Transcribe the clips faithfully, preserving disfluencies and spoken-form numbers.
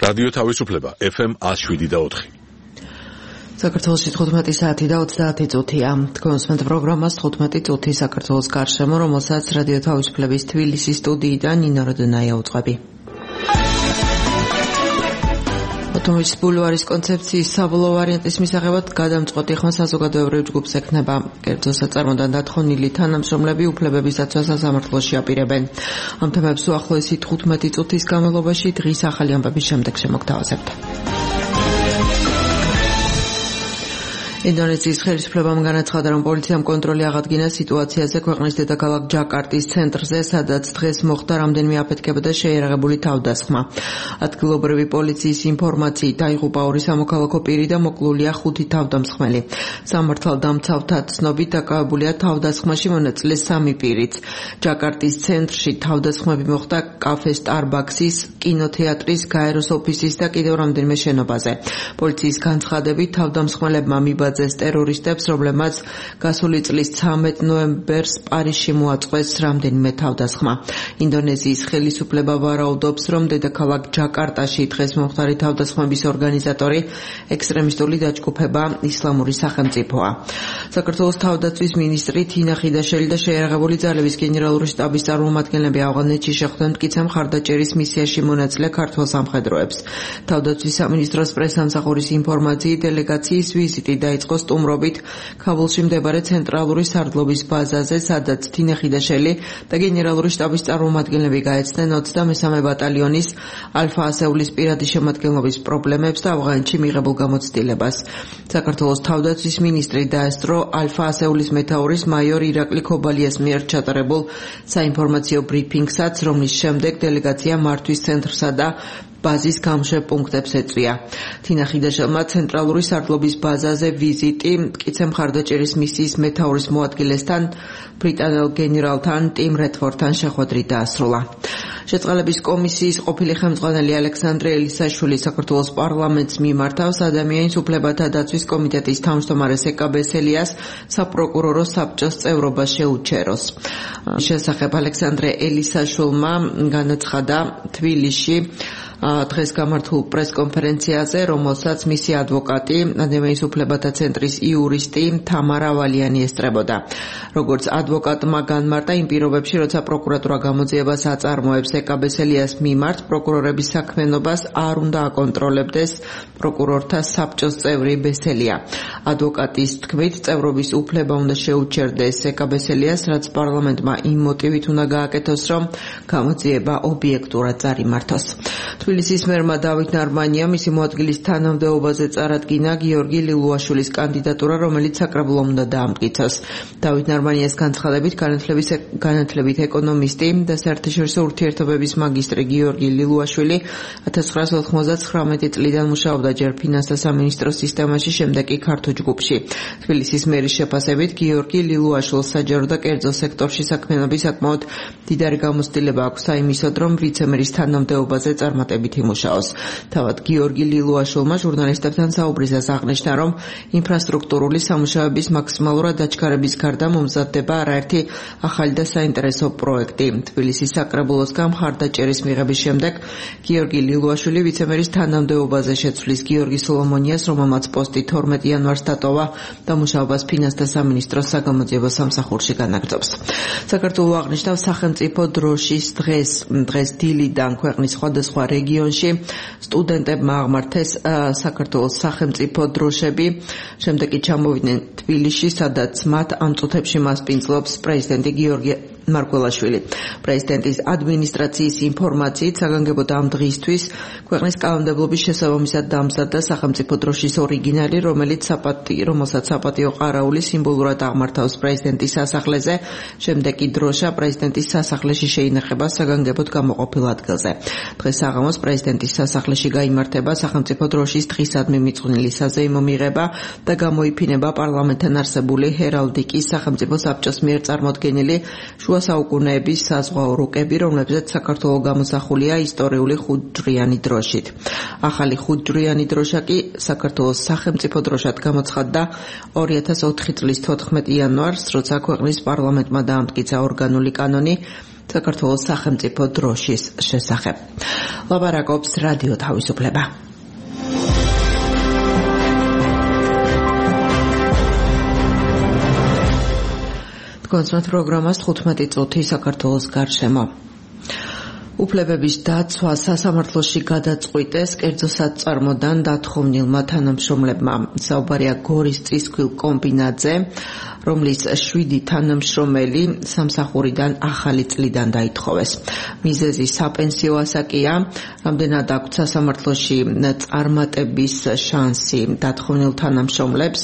რადიო თავისუფლება ეფ ემ one oh seven და four. საქართველოში თხუთმეტი საათი და ოცდაათი წუთია. თქვენს პროგრამას თხუთმეტი წუთი საქართველოს გარშემო, რომელსაც რადიო თავისუფლების თბილისის სტუდიიდან ნინო როდონაია უწყები. ოტომის ბულვარის კონცეფციის საბოლოო ვარიანტის მისაღებად გადამწყვეტი ხმა საზოგადოებრივ ჯგუფს ექნება. კერძო საწარმოდან დათხოვნილი თანამშრომლები უფლებების დაცვას სასამართლოში აპირებენ. ამ თემებს უახლოესი თხუთმეტი წუთის განმავლობაში დღის ახალი ამბების შემდეგ შემოგთავაზებთ. ინდონეზიის ხელისუფლებამ განაცხადა, რომ პოლიციამ კონტროლი აღადგინა სიტუაციაზე ქვეყნის დედაქალაქ ჯაკარტის ცენტრზე, სადაც დღეს მოხდა რამდენიმე აფეთქება და შეიარაღებული თავდასხმა. ადგილობრივი პოლიციის ინფორმაციით დაიღუპა ორი სამოქალაქო პირი და მოკლულია ხუთი თავდამსხმელი. სამართალდამცავთა ცნობით დაკავებულია თავდასხმაში მონაწილე სამი პირიც. ჯაკარტის ცენტრში თავდასხმები მოხდა კაფე სტარბაქსის, კინოთეატრის, გაეროს ოფისის და კიდევ რამდენიმე შენობაზე. პოლიციის განცხადებით თავდამსხმელებმა მიბაძეს ტერორისტებს, რომლებმაც გასული წლის ცამეტ ნოემბერს პარიზში მოაწყვეს რამდენიმე თავდასხმა. ინდონეზიის ხელისუფლება ვარაუდობს, რომ დედაქალაქ ჯაკარტაში დღეს მომხდარი თავდასხმების ორგანიზატორი ექსტრემისტული დაჯგუფება ისლამური სახელმწიფოა. საქართველოს თავდაცვის მინისტრი თინა ხიდაშელი და შეიარაღებული ძალების გენერალური შტაბის წარმომადგენლები ავღანეთში შეხვდნენ მტკიცე მხარდაჭერის მისიაში მონაწილე ქართველ სამხედროებს. თავდაცვის სამინისტროს პრესამსახურის ინფორმაციით დელეგაციის ვიზიტი დაიწყო სტუმრობით ქაბულში მდებარე ცენტრალური სარდლობის ბაზაზე, სადაც თინა ხიდაშელი და გენერალური შტაბის წარმომადგენლები გაეცნენ ოცდამესამე ბატალიონის ალფა ასეულის პირადი შემადგენლობის პრობლემებს და ავღანეთში მიღებულ გამოცდილებას. საქართველოს თავდაცვის მინისტრი დაესწრო ალფა ასეულის მეთაურის მაიორ ირაკლი ქობალიას მიერ ჩატარებულ საინფორმაციო ბრიფინგსაც, რომლის შემდეგ დელეგაცია მართვის ცენტრსა და ბაზის გამშვებ პუნქტებს ეწვია. თინა ხიდაშელმა ცენტრალური სარდლობის ბაზაზე ვიზიტი მტკიცე მხარდაჭერის მისიის მეთაურის მოადგილესთან, ბრიტანელ გენერალთან ტიმ რედფორდთან შეხვედრით დაასრულა. შეწყალების კომისიის ყოფილი ხელმძღვანელი ალექსანდრე ელისაშვილი საქართველოს პარლამენტს მიმართავს ადამიანის უფლებათა დაცვის კომიტეტის თავმჯდომარეს ეკა ბესელიას საპროკურორო საბჭოს წევრობა შეუჩეროს. შესახებ ალექსანდრე ელისაშვილმა განაცხადა თბილისში დღეს გამართულ პრესკონფერენციაზე, რომელსაც მისი ადვოკატი, ადამიანის უფლებათა ცენტრის იურისტი თამარა ვალიანი ესწრებოდა. როგორც ადვოკატმა განმარტა, იმ პირობებში, როცა პროკურატურა გამოძიებას აწარმოებს ეკა ბესელიას მიმართ, პროკურორების საქმიანობას არ უნდა აკონტროლებდეს პროკურორთა საბჭოს წევრი ბესელია. ადვოკატის თქმით, წევრობის უფლება უნდა შეუჩერდეს ეკა ბესელიას, რაც პარლამენტმა იმ მოტივით უნდა გააკეთოს, რომ გამოძიება ობიექტურად წარიმართოს. თბილისის მერმა დავით ნარმანია მისი მოადგილის თანამდებობაზე წარადგინა გიორგი ლილუაშვილის კანდიდატურა, რომელიც საკრებულომ უნდა დაამტკიცოს. დავით ნარმანიას განცხადებით, განათლებით ეკონომისტი და საერთაშორისო ურთიერთობების მაგისტრი გიორგი ლილუაშვილი ათას ცხრაასი ოთხმოცდათხრამეტი წლიდან მუშაობდა ჯერ ფინანსთა სამინისტროს სისტემაში, შემდეგ კი ქართულ ჯგუფში. თბილისის მერის შეფასებით, გიორგი ლილუაშვილს საჯარო და კერძო სექტორში საქმიანობის საკმაოდ დიდარი გამოცდილება აქვს საიმისოდ, რომ ვიცემერის თანამდებობაზე წარმატებით იმუშაოს. თავად გიორგი ლილუაშვილმა ჟურნალისტებთან საუბრისას აღნიშნა, რომ ინფრასტრუქტურული სამუშაოების მაქსიმალურად დაჩქარების გარდა მომზადდება არაერთი ახალი და საინტერესო პროექტი. თბილისის საკრებულოსგან მხარდაჭერის მიღების შემდეგ გიორგი ლილუაშვილი ვიცემერის თანამდებობაზე შეცვლის გიორგი სოლომონიას, რომელმაც პოსტი თორმეტი იანვარს დატოვა და მუშაობას ფინანსთა სამინისტროს საგამოძიებო სამსახურში განაგრძობს. საქართველო აღნიშნავს სახელმწიფო დროშის დღეს. დღეს დილიდან ქვეყნის სხვადასხვა რეგიონში სტუდენტებმა აღმართეს საქართველოს სახელმწიფო დროშები, შემდეგ კი ჩამოვიდნენ თბილისში, სადაც მათ ამ წუთებში მასპინძლობს პრეზიდენტი გიორგი მარგველაშვილი. პრეზიდენტის ადმინისტრაციის ინფორმაციით, საგანგებოდ ამ დღისთვის ქვეყნის კანონმდებლობის შესაბამისად დამზადდა სახელმწიფო დროშის ორიგინალი, რომელიც საპატიო, რომელსაც საპატიო ყარაული სიმბოლურად აღმართავს პრეზიდენტის სასახლეზე, შემდეგ კი დროშა პრეზიდენტის სასახლეში შეინახება საგანგებოდ გამოყოფილ ადგილზე. დღეს საღამოს პრეზიდენტის სასახლეში გაიმართება სახელმწიფო დროშის დღისადმი მიძღვნილი საზეიმო მიღება და გამოიფინება პარლამენტთან არსებული ჰერალდიკის სახელმწიფო საბჭოს მიერ წარმოდგენილი შუა საუკუნეების საზღვაო რუკები, რომლებზეც საქართველო გამოსახულია ისტორიული ხუთჯვრიანი დროშით. ახალი ხუთჯვრიანი დროშა კი საქართველოს სახელმწიფო დროშად გამოცხადდა ორი ათას ოთხი წლის თოთხმეტი იანვარს, როცა ქვეყნის პარლამენტმა დაამტკიცა ორგანული კანონი საქართველოს სახელმწიფო დროშის შესახებ. ლაპარაკობს რადიო თავისუფლება. კონსერტ პროგრამას თხუთმეტი წუთი საქართველოს გარშემო. უფლებების დაცვა სასამართლოში გადაწყვიტეს კერძო საწარმოდან დათხოვნილმა თანამშრომლებმა. საუბარია გორის წისქვილ კომბინატზე, რომლის შვიდი თანამშრომელი სამსახურიდან ახალი წლიდან დაითხოვეს. მიზეზი საპენსიო ასაკია, რამდენად აქვთ სასამართლოში წარმატების შანსი დათხოვნილ თანამშრომლებს.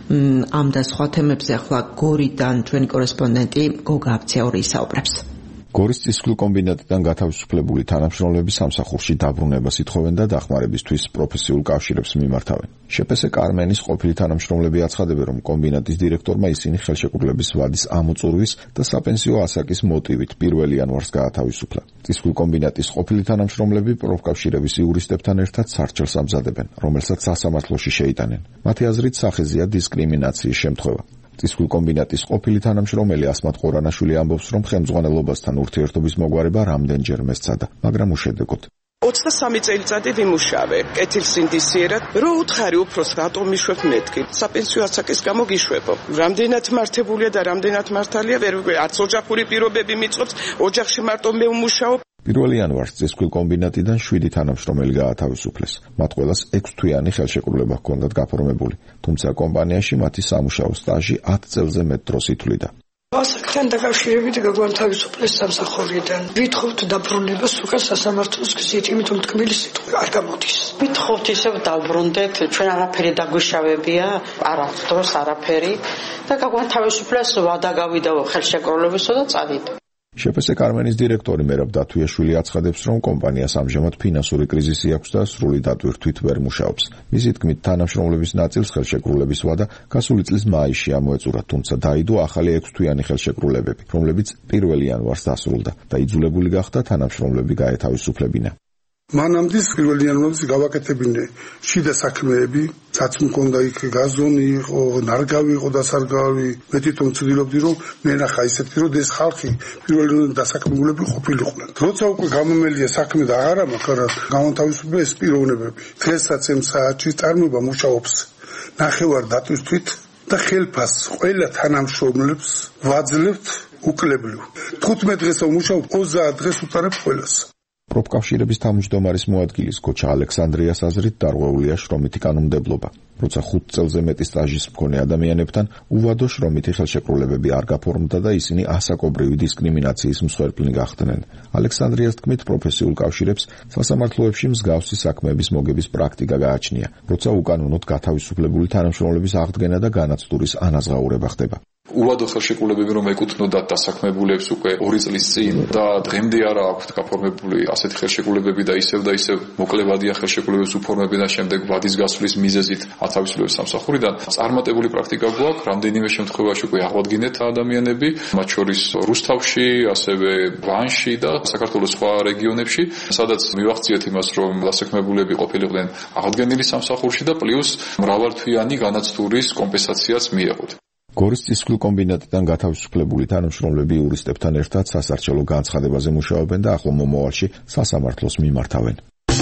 ამ და სხვა თემებზე ახლა გორიდან ჩვენი კორესპონდენტი გოგა აბციური ისაუბრებს. გორის წისქვილ კომბინატიდან გათავისუფლებული თანამშრომლები სამსახურში დაბრუნებას ითხოვენ და დახმარებისთვის პროფესიულ კავშირებს მიმართავენ. შპს კარმენის ყოფილი თანამშრომლები აცხადებენ, რომ კომბინატის დირექტორმა ისინი ხელშეკრულების ვადის ამოწურვის და საპენსიო ასაკის მოტივით პირველ იანვარს გაათავისუფლა. წისქვილ კომბინატის ყოფილი თანამშრომლები პროფკავშირების იურისტებთან ერთად სარჩელს ამზადებენ, რომელსაც სასამართლოში შეიტანენ. მათი აზრით სახეზეა დისკრიმინაციის შემთხვევა. წისქვილ კომბინატის ყოფილი თანამშრომელი ასმათ ყორანაშვილი ამბობს, რომ ხელმძღვანელობასთან ურთიერთობის მოგვარება რამდენჯერმე სცადა, მაგრამ უშედეგოდ. ოცდასამი წელიწადი ვიმუშავე, კეთილსინდისიერად, რო უთხარი უფროს რატომ მიშვებ მეთქი, საპენსიო ასაკის გამო გიშვებო. რამდენად მართებულია და რამდენად მართალია, ვერ ვიგვე, არც ოჯახური პირობები მიწყობს, ოჯახში მარტო მე ვმუშაობ. პირველ იანვარს წისქვილ კომბინატიდან შვიდი თანამშრომელი გაათავისუფლეს. მათ ყველას ექვსთვიანი ხელშეკრულება ჰქონდათ გაფორმებული, თუმცა კომპანიაში მათი სამუშაო სტაჟი ათ წელზე მეტ დროს ითვლიდა. ასაკთან დაკავშირებით გაგვანთავისუფლეს სამსახურიდან. ვითხოვთ დაბრუნებას უკვე სასამართლოს გზით, იმიტომ თქმელი სიტყვა არ გამოდის. ვითხოვთ ისევ დავბრუნდეთ, ჩვენ არაფერი დაგვიშავებია, არ აქვს დროს არაფერი და გაგვანთავისუფლეს ვადა გავიდა ხელშეკრულებისა და წავიდა. შპს კარმენის დირექტორი მერაბ დათუიაშვილი აცხადებს, რომ კომპანიას ამჟამად ფინანსური კრიზისი აქვს და სრული დატვირთვით ვერ მუშაობს. მისი თქმით, თანამშრომლების ნაწილს ხელშეკრულების ვადა გასული წლის მაისში ამოეწურა, თუმცა დაიდო ახალი ექვსთვიანი ხელშეკრულებები, რომლებიც პირველ იანვარს დასრულდა და იძულებული გახდა თანამშრომლები გაეთავისუფლებინა. მანამდე პირველ იანვარს გავაკეთებინე შიდა საქმეები, რაც მქონდა იქ გაზონი იყო, ნარგავი იყო და სარგავი. მე თვითონ ვცდილობდი, რომ მე ნახა ისეთი, რომ ეს ხალხი პირველ იანვარს დასაქმებულები ყოფილიყვნენ. როცა უკვე გამომელია საქმე და აღარა მაქვს, გამონთავისუფლდა ეს პიროვნებები. დღესაც ამ საათში წარმოება მუშაობს ნახევარ დატვირთვით და ხელფას ყველა თანამშრომლებს ვაძლევთ უკლებლივ. თხუთმეტ დღესა ვმუშაობ, ოცდაათ დღეს უტარებ ყველას. პროფკავშირების თავმჯდომარის მოადგილის გოჩა ალექსანდრიას აზრით დარღვეულია შრომითი კანონმდებლობა. როცა ხუთ წელზე მეტი სტაჟის მქონე ადამიანებთან უვადო შრომითი ხელშეკრულებები არ გაფორმდა და ისინი ასაკობრივი დისკრიმინაციის მსხვერპლი გახდნენ. ალექსანდრიას თქმით, პროფესიულ კავშირებს სასამართლოებში მსგავსი საქმეების მოგების პრაქტიკა გააჩნია, როცა უკანონოდ გათავისუფლებული თანამშრომლების აღდგენა და განაცდურის ანაზღაურება ხდება. უვადო ხელშეკრულებები რომ ეკუთვნოდათ დასაქმებულებს უკვე ორი წლის წინ და დღემდე არა აქვთ გაფორმებული ასეთი ხელშეკრულებები და ისევ და ისევ მოკლებადია ხელშეკრულებების უფორმებიდან და შემდეგ ვადის გასვლის მიზეზით ათავისუფლების სამსახურიდან. წარმატებული პრაქტიკა გვაქვს, რამდენიმე შემთხვევაში უკვე აღვადგინეთ ადამიანები, მათ შორის რუსთავში, ასევე ვანში და საქართველოს სხვა რეგიონებში, სადაც მივახციეთ იმას, რომ დასაქმებულები ყოფილიყვნენ აღდგენილი სამსახურში და პლუს მრავალთვიანი განაცდურის კომპენსაციაც მიეღოთ. გორის წისქვილ კომბინატიდან გათავისუფლებული თანამშრომლები იურისტებთან ერთად სასარჩელო განცხადებაზე მუშაობენ და ახლო მომავალში სასამართლოს მიმართავენ.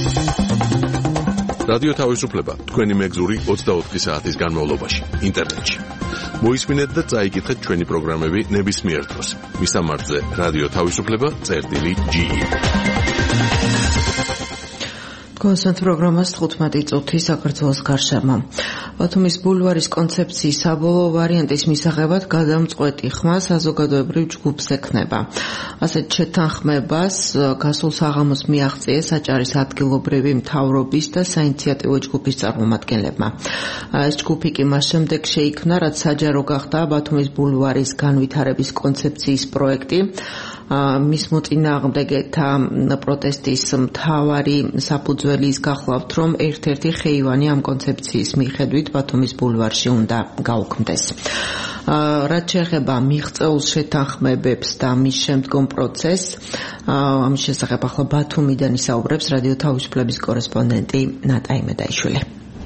რადიო თავისუფლება თქვენი მეგზური ოცდაოთხი საათის განმავლობაში ინტერნეტში. მოისმინეთ და წაიკითხეთ ჩვენი პროგრამები ნებისმიერ დროს. მისამართზე რადიო თავისუფლება წერტილი ჯი ი. კონსერტ პროგრამას თხუთმეტი წუთი საქართველოს გარშემო. ბათუმის ბულვარის კონცეფციის საბოლოო ვარიანტის მისაღებად გადამწყვეტი ხმა საზოგადოებრივ ჯგუფს ექნება. ასეთ შეთანხმებას გასულ საღამოს მიაღწიეს საჭარის ადგილობრივი მთავრობის და საინიციატივო ჯგუფის წარმომადგენლებმა. ეს ჯგუფი კი მას შემდეგ შეიქმნა, რაც საჯარო გახდა ბათუმის ბულვარის განვითარების კონცეფციის პროექტი. მის მოწინააღმდეგეთა პროტესტის მთავარი საფუძველი ის გახლავთ, რომ ერთ-ერთი ხეივანი ამ კონცეფციის მიხედვით ბათუმის ბულვარში უნდა გაუქმდეს. რაც შეეხება მიღწეულ შეთანხმებებს და მის შემდგომ პროცესს, ამის შესახებ ახლა ბათუმიდან ისაუბრებს რადიო თავისუფლების კორესპონდენტი ნატა იმედაიშვილი.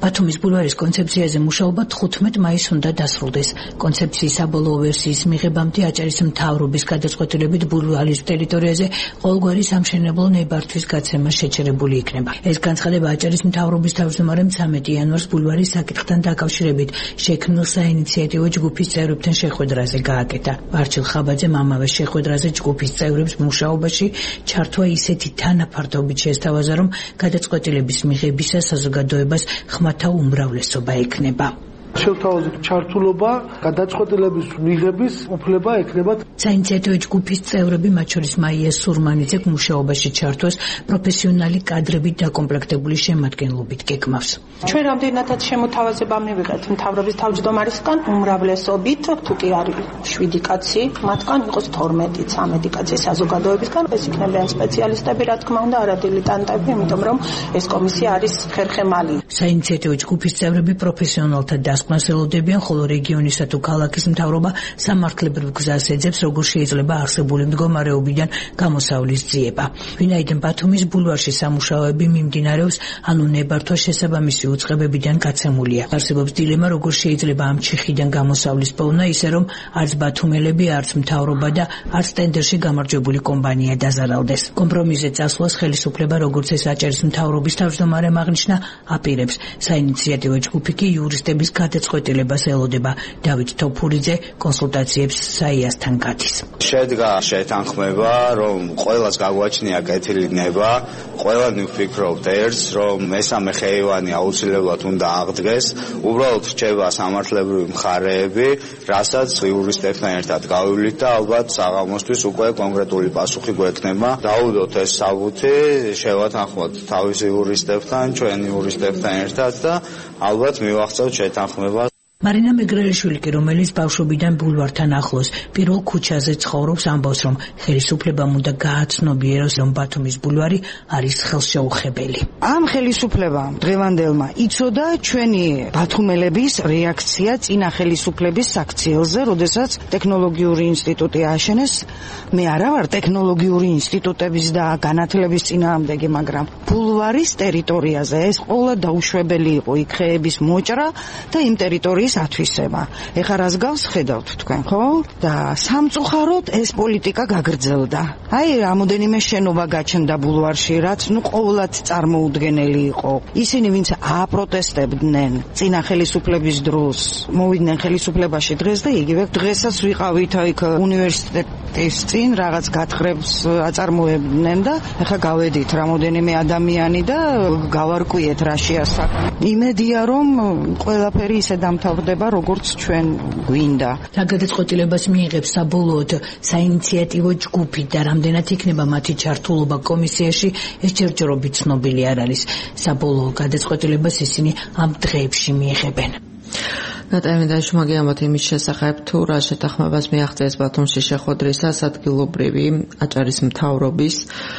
ბათუმის ბულვარის კონცეფციაზე მუშაობა თხუთმეტ მაისს უნდა დასრულდეს. კონცეფციის საბოლოო ვერსიის მიღებამდე აჭარის მთავრობის გადაწყვეტილებით ბულვარის ტერიტორიაზე ყოველგვარი სამშენებლო ნებართვის გაცემა შეჩერებული იქნება. ეს განცხადება აჭარის მთავრობის თავმჯდომარემ ცამეტი იანვარს ბულვარის საკითხთან დაკავშირებით შექმნილ საინიციატივო ჯგუფის წევრებთან შეხვედრაზე გააკეთა. მარჩილ ხაბაძემ ამავე შეხვედრაზე ჯგუფის წევრებს მუშაობაში ჩართვა ისეთი თანაფარდობით შეესთავაზა, რომ გადაწყვეტილების მიღებისას საზოგადოებას ხმათა უმრავლესობა ექნება. შევთავაზეთ ჩართულობა გადაწყვეტილების მიღების უფლება ექნება. საინიციატივო ჯგუფის წევრები, მათ შორის მაია სურმანიძე, მუშაობაში ჩართვას პროფესიონალი კადრებით დაკომპლექტებული შემადგენლობით გეკმავს. ჩვენ რამდენადაც შემოთავაზება მივიღეთ მთავრობის თავმჯდომარისგან, უმრავლესობით თუ კი არის შვიდი კაცი, მათგან იყოს თორმეტი ცამეტი კაცი საზოგადოებისგან, ეს იქნებიან სპეციალისტები, რა თქმა უნდა, არა დილიტანტები, იმიტომ რომ ეს კომისია არის ხერხემალი. საინიციატივო ჯგუფის წევრები პროფესიონალთა დასკვნას ელოდებიან, ხოლო რეგიონისა თუ ქალაქის მთავრობა სამართლებრივ გზას ეძებს, როგორ შეიძლება არსებული მდგომარეობიდან გამოსავლის ძიება. ვინაიდან ბათუმის ბულვარში სამუშაოები მიმდინარეობს, ანუ ნებართვა შესაბამისი უწყებებიდან გაცემულია. არსებობს დილემა, როგორ შეიძლება ამ ჩიხიდან გამოსავლის პოვნა, ისე რომ არც ბათუმელები, არც მთავრობა და არც ტენდერში გამარჯვებული კომპანია დაზარალდეს. კომპრომისზე წასვლას ხელისუფლება, როგორც ეს აჭარის მთავრობის თავმჯდომარემ აღნიშნა, აპირებს. საინიციატივო ჯგუფი კი იურისტების გადაწყვეტილებას ელოდება. დავით თოფურიძე კონსულტაციებს საიასთან გადის. შედგა შეთანხმება, რომ ყველას გაგვაჩნია კეთილი ნება, ყველანი ვფიქრობთ ერთს, რომ მესამე ხეივანი აუცილებლად უნდა აღდგეს, უბრალოდ რჩება სამართლებრივი მხარეები, რასაც იურისტებთან ერთად გავივლით და ალბათ საღამოსთვის უკვე კონკრეტული პასუხი გვექნება. დავუდოთ ეს საბუთი, შევათანხმოთ თავისი იურისტებთან, ჩვენ იურისტებთან ერთად და ალბათ მივახცევთ შეთანხმებას. მარინა მეგრელიშვილი კი, რომელიც ბავშვობიდან ბულვართან ახლოს პირველ ქუჩაზე ცხოვრობს, ამბობს, რომ ხელისუფლებამ უნდა გააცნობიეროს, რომ ბათუმის ბულვარი არის ხელშეუხებელი. ამ ხელისუფლებამ დღევანდელმა იცოდა ჩვენი ბათუმელების რეაქცია წინა ხელისუფლების საქციელზე, როდესაც ტექნოლოგიური ინსტიტუტი ააშენეს. მე არა ვარ ტექნოლოგიური ინსტიტუტების და განათლების წინააღმდეგი, მაგრამ ბულვარის ტერიტორიაზე ეს ყოლა დაუშვებელი იყო, იქ ხეების მოჭრა და იმ ტერიტორიის ათვისება. ეხლა რას გავს ხედავთ თქვენ, ხო? და სამწუხაროდ ეს პოლიტიკა გაგრძელდა. აი, რამოდენიმე შენობა გაჩნდა ბულვარში, რაც ნუ ყოვლად წარმოუდგენელი იყო. ისინი, ვინც აპროტესტებდნენ წინა ხელისუფლების დროს, მოვიდნენ ხელისუფლებაში დღეს და იგივე დღესაც ვიყავით იქ უნივერსიტეტის წინ რაღაც გათხრებს აწარმოებდნენ და ეხლა გავედით რამოდენიმე ადამიანი და გავარკვიეთ რა შეასახა. იმედია, რომ ყველაფერი ისე დამთავრდება, როგორც ჩვენ გვინდა. რა გადაწყვეტილებას მიიღებს საბოლოოდ საინიციატივო ჯგუფი და რამდენად იქნება მათი ჩართულობა კომისიაში, ეს ჯერჯერობით ცნობილი არ არის. საბოლოო გადაწყვეტილებას ისინი ამ დღეებში მიიღებენ. ნატალია დაიშმაგიამოთ იმის შესახებ, თუ რა შეთანხმებას მიაღწიეს ბათუმში შეხვედრისას ადგილობრივი აჭარის მთავრობის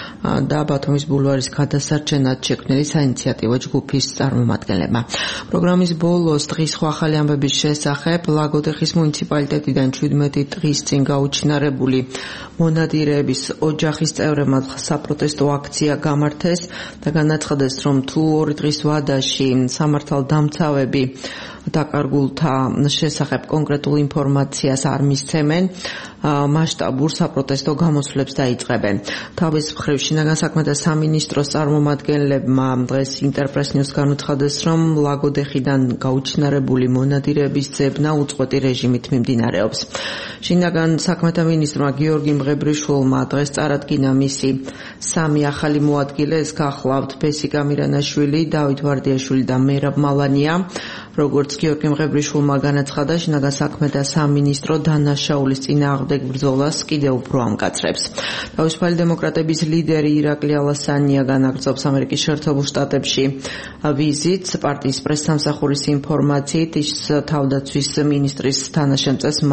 და ბათუმის ბულვარის გადასარჩენად შექმნილი საინიციატივო ჯგუფის წარმომადგენლებმა. პროგრამის ბოლოს დღის სხვა ახალი ამბების შესახებ ლაგოდეხის მუნიციპალიტეტიდან შვიდმეტი დღის წინ გაუჩინარებული მონადირეების ოჯახის წევრებმა საპროტესტო აქცია გამართეს და განაცხადეს, რომ თუ ორი დღის ვადაში სამართალდამცავები დაკარგულთა შესახებ კონკრეტულ ინფორმაციას არ მისცემენ, მასშტაბურ საპროტესტო გამოსვლებს დაიწყებენ. თავის მხრივ შინაგან საქმეთა სამინისტროს წარმომადგენლებმა დღეს ინტერპრეს ნიუს განუცხადეს, რომ ლაგოდეხიდან გაუჩინარებული მონადირეების ძებნა უწყვეტი რეჟიმით მიმდინარეობს. შინაგან საქმეთა მინისტრმა გიორგი მღებრიშვილმა დღეს წარადგინა მისი სამი ახალი მოადგილე, ეს გახლავთ ბესიკა მირანაშვილი, დავით ვარდიაშვილი და მერაბ მალანია. როგორც გიორგი მღებრიშვილმა განაცხადა, შინაგან საქმეთა სამინისტრო დანაშაულის წინააღმდეგ ბრძოლას კიდევ უფრო ამკაცრებს. თავისუფალი დემოკრატების ლიდერი ირაკლი ალასანია განაგრძობს ამერიკის შეერთებულ შტატებში ვიზიტს. პარტიის პრესსამსახურის ინფორმაციით ის თავდაცვის მინისტრის თანაშემწეს